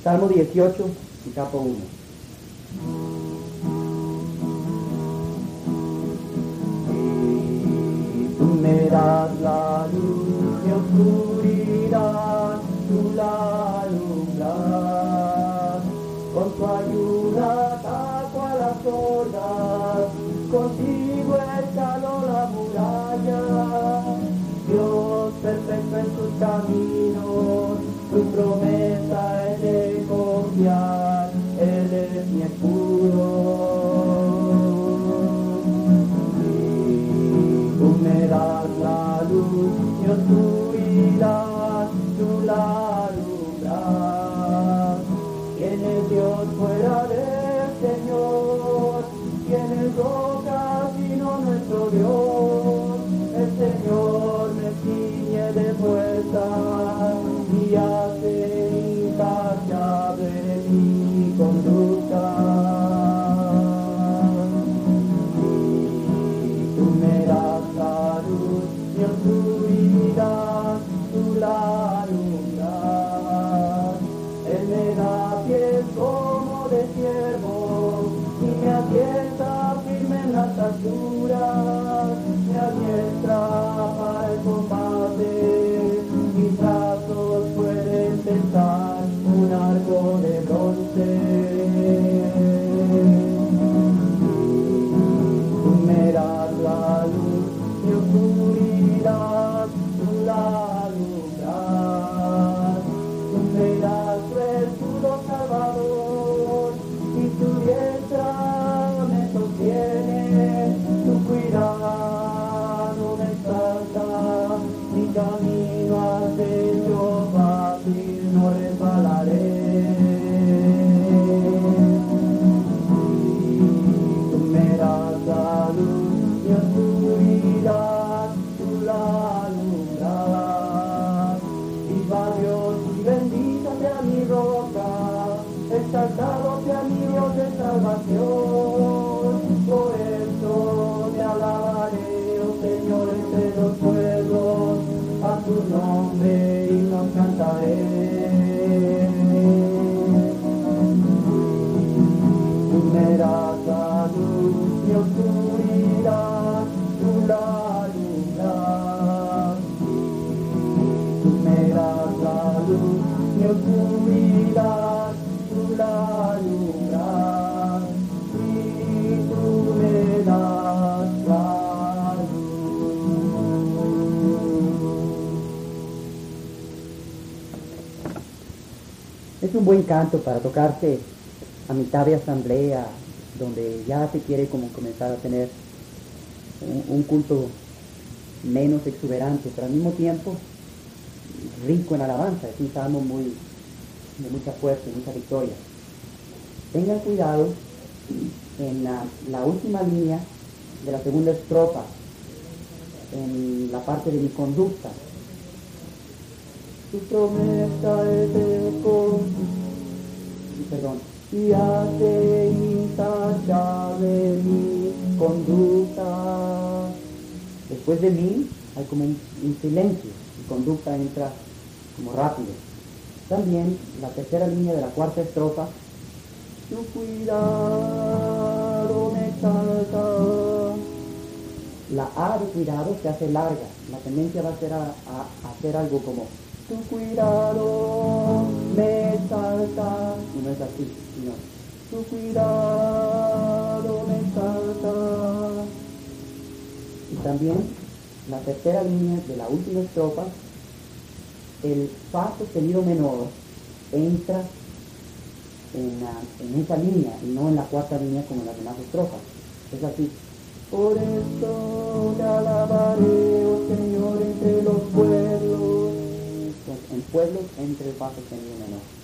Salmo 18, y capo 1. Tú me das la luz de oscuridad, tú la alumbras. Con tu ayuda ataco a las hordas, contigo escalo la muralla. Dios perfecto en tus caminos, tu promesa es de confiar, Él es mi escudo. Me das la luz y oscuridad, tú la alumbras. ¿Quién es Dios fuera del Señor? ¿Quién es roca sino nuestro Dios? El Señor me ciñe de fuerza y hace insaciable mi conducta. Mi oscuridad, tú la alumbras. Él me da pies como de ciervo y me asienta firme en las alturas. Me adiestra para el combate, mis brazos pueden tentar un arco de bronce. Tú me das la luz, mi oscuridad, tú la alumbras. Tú me das tu escudo salvador y tu diestra me sostiene. Tu cuidado me exalta, mi camino has hecho fácil, no resbalaré. Tú me das la luz, mi oscuridad, tú la alumbras. Viva Dios y bendita sea mi roca, exaltado sea mi Dios de salvación. Por eso te alabaré, oh Señor, entre los pueblos, a tu nombre y nos cantaré. Tú me das la luz, mi oscuridad, tú la alumbras. Tú me das la luz, mi oscuridad, tú la alumbras. Y tú me das la luz. Es un buen canto para tocarse a mitad de asamblea, donde ya se quiere como comenzar a tener un culto menos exuberante, pero al mismo tiempo rico en alabanza. Es un salmo de mucha fuerza y mucha victoria. Tengan cuidado en la última línea de la segunda estrofa, en la parte de mi conducta. Tu promesa es de y hace intachable mi conducta. Después de mí hay como un silencio, mi conducta entra como rápido. También la tercera línea de la cuarta estrofa, tu cuidado me exalta. La A de cuidado se hace larga, la tendencia va a ser a hacer algo como tu cuidado me exalta, y no es así, sino tu cuidado me exalta. Y también la tercera línea de la última estrofa, el fa sostenido menor entra en esa línea y no en la cuarta línea como en las demás estrofas. Es así. Por esto te alabaré, oh Señor, entre los pueblos. En pueblos entre el fa sostenido menor.